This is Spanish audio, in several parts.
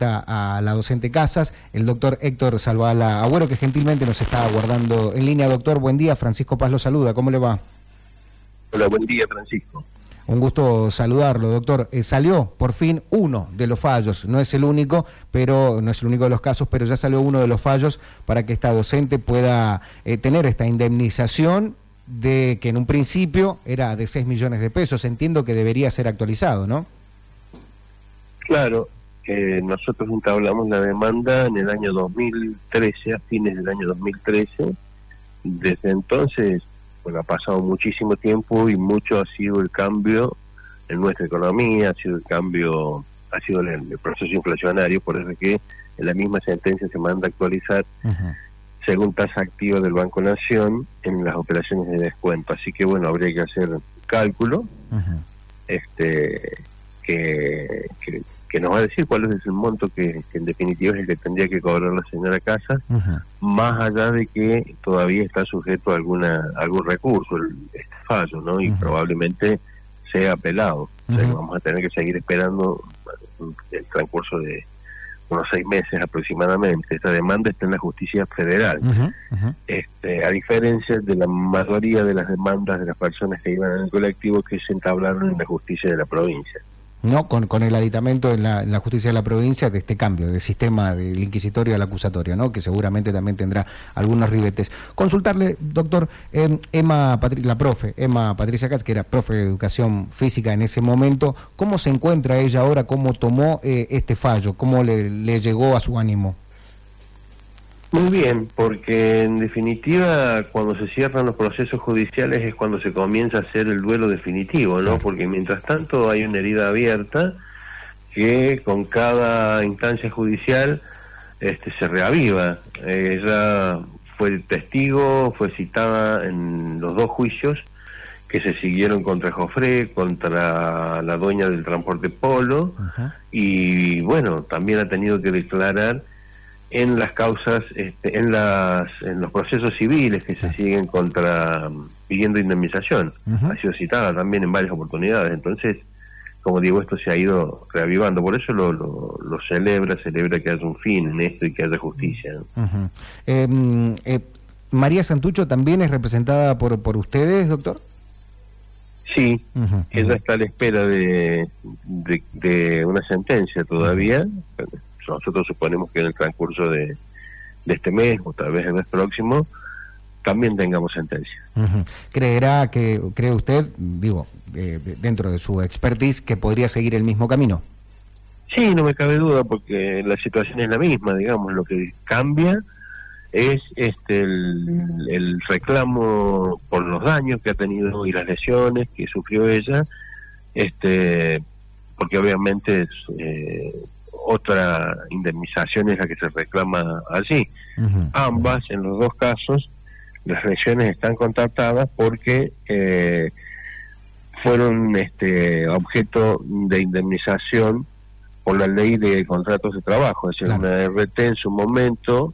a la docente Casas, el doctor Héctor Salvala Agüero, que gentilmente nos está aguardando en línea. Doctor, buen día. Francisco Paz lo saluda. ¿Cómo le va? Hola, buen día, Francisco. Un gusto saludarlo, doctor. Salió por fin uno de los fallos, no es el único, pero no es el único de los casos, pero ya salió uno de los fallos para que esta docente pueda tener esta indemnización de que en un principio era de 6 millones de pesos. Entiendo que debería ser actualizado, ¿no? Claro, nosotros entablamos la demanda en el año 2013, a fines del año 2013. Desde entonces, bueno, ha pasado muchísimo tiempo y mucho ha sido el cambio en nuestra economía, ha sido el proceso inflacionario, por eso que en la misma sentencia se manda a actualizar según tasa activa del Banco Nación en las operaciones de descuento. Así que bueno, habría que hacer cálculo que nos va a decir cuál es el monto que en definitiva es el que tendría que cobrar la señora Casas, más allá de que todavía está sujeto a algún recurso este fallo, ¿no? Y probablemente sea apelado. O sea que vamos a tener que seguir esperando el transcurso de unos 6 meses aproximadamente. Esta demanda está en la justicia federal. A diferencia de la mayoría de las demandas de las personas que iban en el colectivo, que se entablaron en la justicia de la provincia. No, con el aditamento en la justicia de la provincia de este cambio de sistema del inquisitorio al acusatorio, ¿no? Que seguramente también tendrá algunos ribetes. Consultarle, doctor, Emma Patricia Casas, que era profe de educación física en ese momento, ¿cómo se encuentra ella ahora? ¿Cómo tomó este fallo? ¿Cómo le llegó a su ánimo? Muy bien, porque en definitiva cuando se cierran los procesos judiciales es cuando se comienza a hacer el duelo definitivo, ¿no? Porque mientras tanto hay una herida abierta que con cada instancia judicial se reaviva. Ella fue testigo, fue citada en los 2 juicios que se siguieron contra Jofré, contra la dueña del transporte Polo, y bueno, también ha tenido que declarar en las causas, en los procesos civiles que se siguen pidiendo indemnización. Ha sido citada también en varias oportunidades. Entonces, como digo, esto se ha ido reavivando. Por eso lo celebra que haya un fin en esto y que haya justicia. ¿María Santucho también es representada por ustedes, doctor? Sí, ella está a la espera de una sentencia todavía. Nosotros suponemos que en el transcurso de este mes o tal vez el mes próximo también tengamos sentencia. ¿Cree usted, dentro de su expertise, que podría seguir el mismo camino? Sí, no me cabe duda, porque la situación es la misma, digamos. Lo que cambia es el reclamo por los daños que ha tenido y las lesiones que sufrió ella, porque obviamente otra indemnización es la que se reclama allí. Ambas, en los 2 casos, las lesiones están contratadas porque fueron objeto de indemnización por la ley de contratos de trabajo. Es decir, una RT en su momento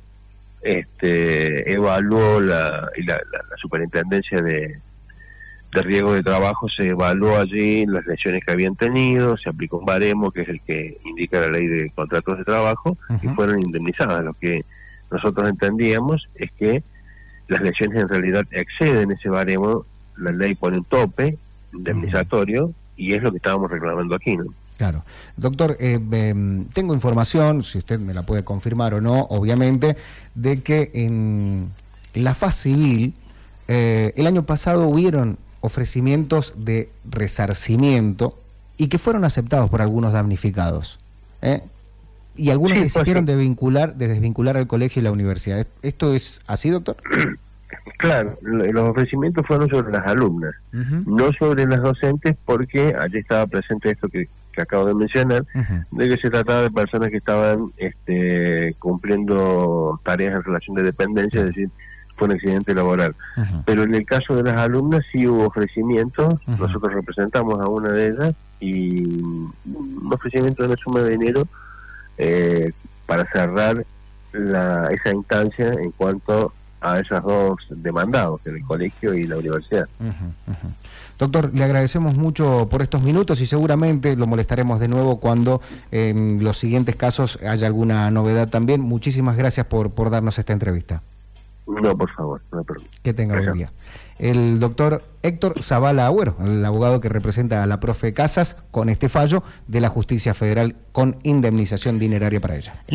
evaluó la superintendencia de riesgo de trabajo, se evaluó allí las lesiones que habían tenido, se aplicó un baremo que es el que indica la ley de contratos de trabajo, y fueron indemnizadas. Lo que nosotros entendíamos es que las lesiones en realidad exceden ese baremo, la ley pone un tope indemnizatorio, y es lo que estábamos reclamando aquí, ¿no? Claro. Doctor, tengo información, si usted me la puede confirmar o no, obviamente, de que en la faz civil el año pasado hubieron ofrecimientos de resarcimiento y que fueron aceptados por algunos damnificados, y algunos desistieron de desvincular al colegio y la universidad. ¿Esto es así, doctor? Claro, los ofrecimientos fueron sobre las alumnas, no sobre las docentes, porque allí estaba presente esto que acabo de mencionar, de que se trataba de personas que estaban cumpliendo tareas en relación de dependencia, es decir, fue un accidente laboral. Pero en el caso de las alumnas sí hubo ofrecimientos. Nosotros representamos a una de ellas, y un ofrecimiento de una suma de dinero para cerrar esa instancia en cuanto a esos dos demandados, el colegio y la universidad. Doctor, le agradecemos mucho por estos minutos y seguramente lo molestaremos de nuevo cuando en los siguientes casos haya alguna novedad también. Muchísimas gracias por darnos esta entrevista. No, por favor, no hay problema. Que tenga buen día. El doctor Héctor Zavala Agüero, el abogado que representa a la profe Casas con este fallo de la Justicia Federal con indemnización dineraria para ella.